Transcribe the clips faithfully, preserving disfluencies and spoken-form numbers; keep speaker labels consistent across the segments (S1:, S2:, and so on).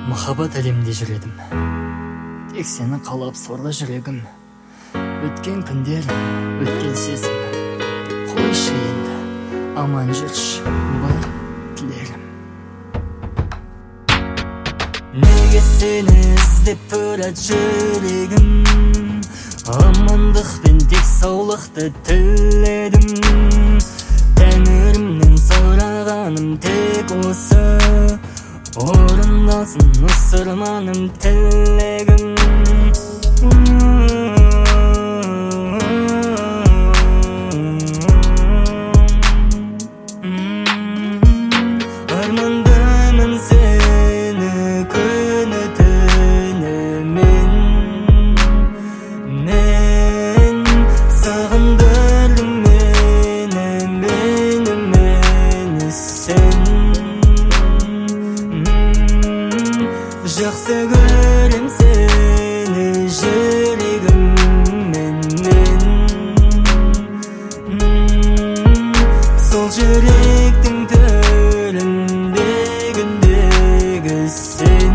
S1: Махаббат әлемде жүр едім, тек сені қалап сорлы жүрегім. Өткен күндер, өткен сезім, қойшы енді, аман жүрші, бар тілерім. Неге сені іздеп тұрады жүрегім, амандықпен тек саулықты тіледім. Тәңірімнен сұрағаным тек осы, орындалсын осы арманым тілегім. Армандаймын сені күні түні мен, мен сағындырдым мені, мені, мені сен. Жақсы көрем сені жүрегіммен мен, сол жүректің төріндегіндегі сен.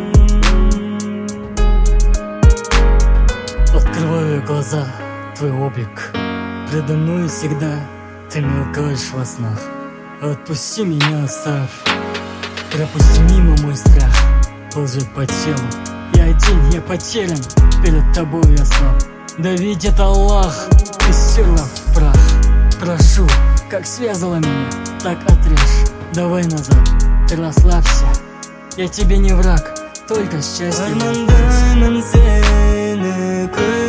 S1: Открываю глаза, твой облик предо мной всегда, ты мелькаешь во снах. Отпусти меня, оставь, пропусти мимо мой страх. Ползет по телу, я один, я потерян, перед тобой я слаб. Да ведь это Аллах, ты стерла в прах. Прошу, как связала меня, так отрежь. Давай назад, ты расслабься, я тебе не враг, только счастье. Армандаймын сені